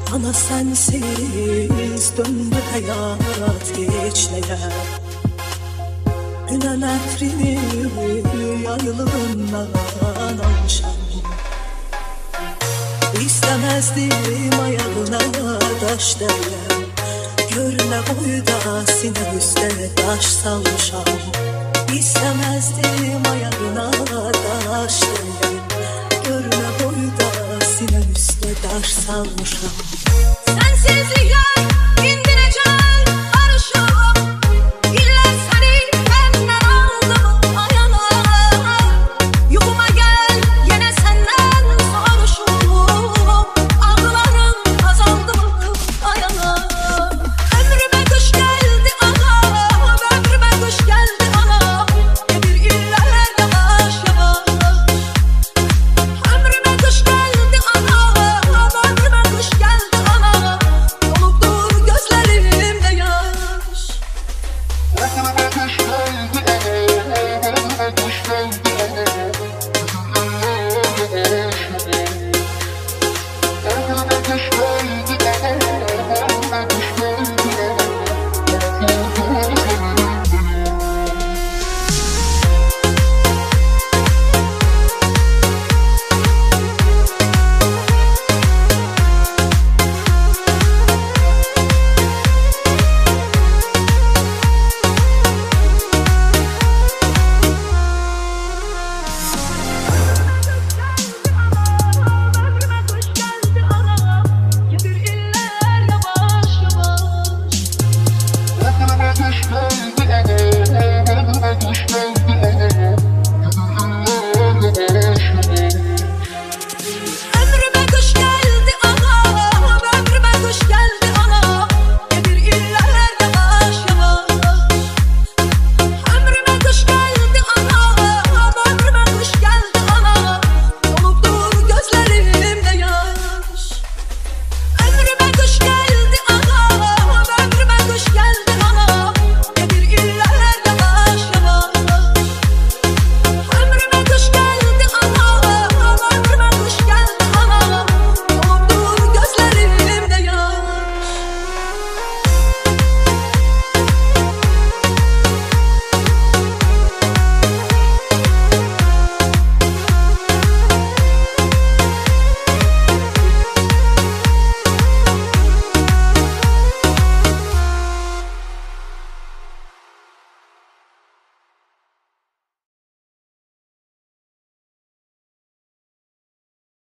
Ana sensiz döndü hayat hiçliğe. Gülen etrini yaylığından almışam. İstemezdim ayağına taş değen. Görüne boyda sinem üstte taş salmışam. İstemezdim ayağına taş değen. Görüne boyda sinem üstte taş salmışam. Sensiz rüya